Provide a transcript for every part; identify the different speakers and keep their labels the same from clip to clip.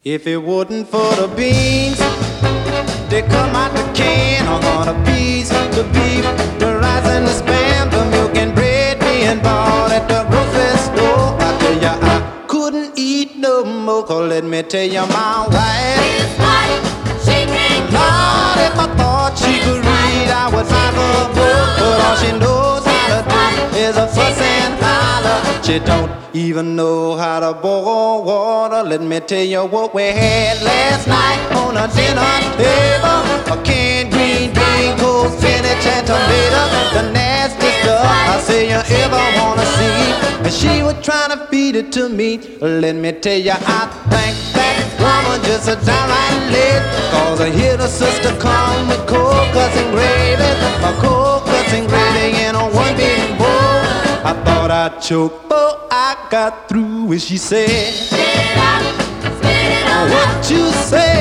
Speaker 1: If it wasn't for the beans, they come out the can. On the peas, the beef, the rice and the spam, the milk and bread being bought at the grocery store. I tell ya, I couldn't eat no more. 'Cause let me tell you, my wife
Speaker 2: It's like she can't
Speaker 1: Lord, if I thought she could read, I would buy her a book. But all she knows how to do is a fuss and holler. She don't even know how to boil water. Let me tell you what we had last night on a dinner table: a canned green bean, cold spinach and tomato, the nasty stuff I say you ever wanna see. And she was trying to feed it to me. Let me tell you, I think that woman just a downright late. 'Cause I hear the sister come with cold cuts and gravy, a cold cuts and gravy in a one big bowl. I thought I'd choke, but I got through and she said,
Speaker 2: spit it out, spit it on
Speaker 1: what
Speaker 2: out.
Speaker 1: you say?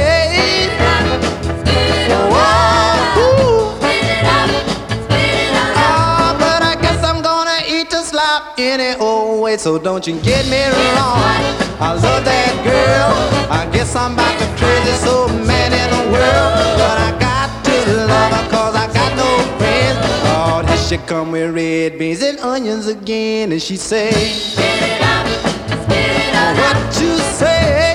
Speaker 2: Spit it on
Speaker 1: Whoa,
Speaker 2: out.
Speaker 1: ooh.
Speaker 2: Spit it out, spit it on out.
Speaker 1: Ah, but I guess I'm gonna eat the slop any old way. So don't you get me wrong, I love that girl. I guess I'm about the craziest old man in the world. But I got to love her 'cause I got no friends. Oh, here she come with red beans and onions again. And she say,
Speaker 2: Spit it out, spit it on
Speaker 1: what
Speaker 2: out.
Speaker 1: you say?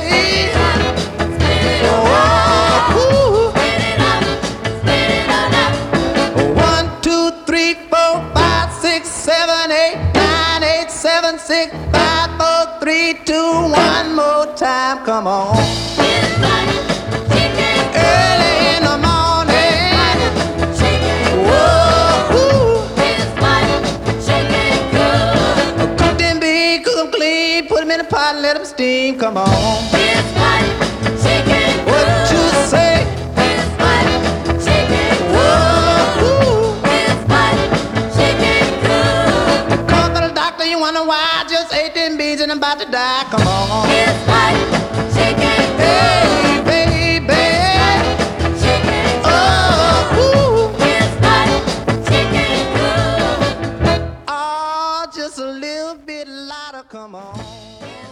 Speaker 2: Spit it on
Speaker 1: Oh,
Speaker 2: out.
Speaker 1: ooh.
Speaker 2: Spit it out, spit it on out.
Speaker 1: 1, 2, 3, 4, 5, 6, 7, 8, 9, 8, 7, 6, 5, 4, 3, 2, 1 more time. Come on.
Speaker 2: It's like she can't
Speaker 1: Early in the morning.
Speaker 2: shake it.
Speaker 1: Whoa, ooh.
Speaker 2: It's like she can't cook.
Speaker 1: Cook them beans, cook them clean, put them in the pot and let them steam. Come on.
Speaker 2: It's like she can't
Speaker 1: What you
Speaker 2: cook.
Speaker 1: say?
Speaker 2: It's like she can't
Speaker 1: Whoa,
Speaker 2: cook.
Speaker 1: ooh.
Speaker 2: It's like she can't cook.
Speaker 1: Come to the doctor, you wonder why I just ate them beans and I'm about to die. Come on.
Speaker 2: It's like she can't
Speaker 1: Hey, baby.
Speaker 2: she can't
Speaker 1: Oh, ooh.
Speaker 2: It's like she can't cook.
Speaker 1: Oh, just a little bit louder, come on.